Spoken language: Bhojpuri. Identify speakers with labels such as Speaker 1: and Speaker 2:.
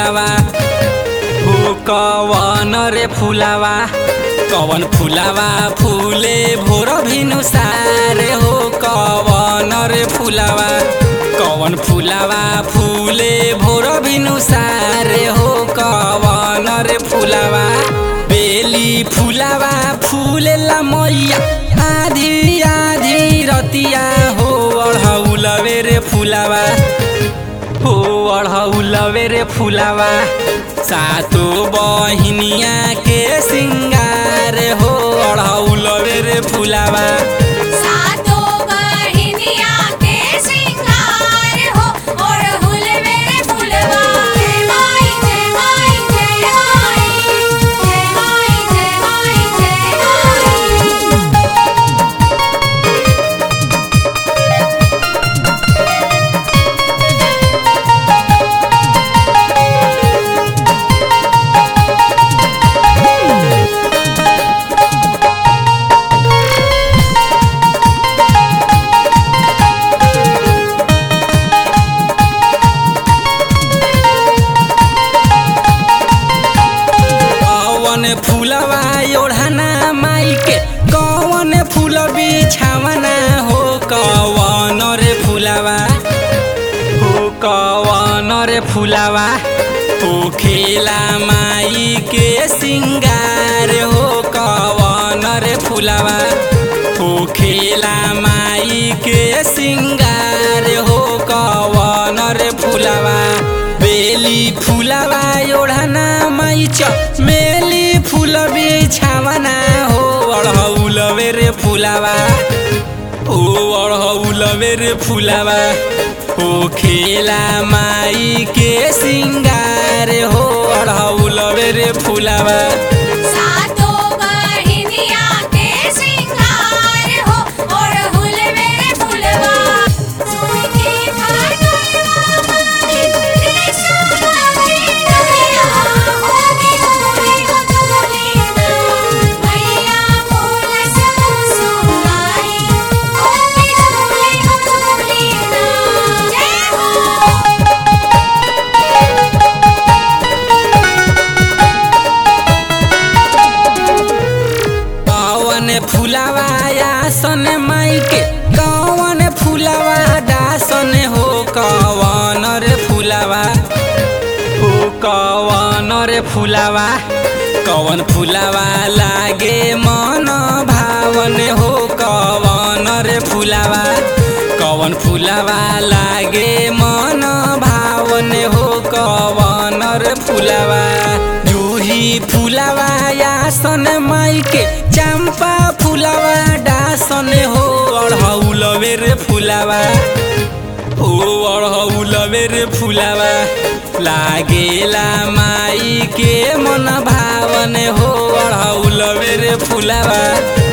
Speaker 1: फुलावा हो कवन रे फुलावा कवन फुलावा फूले भोर भिनुसार हो कवन रे फुलावा कवन फुलावा फूले भोर भिनुसार हो कवन रे फुलावा बेली फुलावा फूलेला मैया आधी आधी रतिया हो अढ़ौलवे रे फुलावा हो अढ़ौलवे रे फुलावा सातो बहिनिया के सिंगार हो अढ़ौलवे रे फुलावा
Speaker 2: सातो बहिनिया के सिंगार हो अढ़ौलवे रे फुलवा जय माई जय माई जय माई जय माई जय माई जय
Speaker 1: फुलवा ओढ़ाना माई के कौन फूल बिछावना हो कौन रे फुलावा हो कौन रे फुलावा हो खेला माई के सिंगार हो कौन रे फुलावा हो खेला माई के सिंगार हो कौन रे फुलावा बेली फुलावा ओढ़ाना माई चमेली फूल बिछावना हो अढ़ौलवे रे फुलावा हो अढ़ौलवे रे फुलावा हो खेला माई के सिंगार हो अढ़ौलवे रे फुलावा
Speaker 2: सातो बहिनिया के सिंगार हो अढ़ौलवे रे फुलवा के खाटुआ माई कृष्ण मैया होगी होगी गोतुलीना मैया फूल सुसुमाई होगी होगी गोतुलीना जय हो
Speaker 1: कौन फुलावा आसन माई के कौन फुलावा दासन हो कौन रे फुलावा हो कौन रे फुलावा कौन फुलावा लागे मन भावन हो कौन रे फुलावा कौन फुलावा लागे मन भावन हो कौन रे फुलावा जूही फुलावा आसन माई के चंपा फुलावा दासन हो अढ़ौलवे रे फुलावा हो अढ़ौलवे रे फुलावा लागेला माई के मन भावन हो अढ़ौलवे रे फुलावा।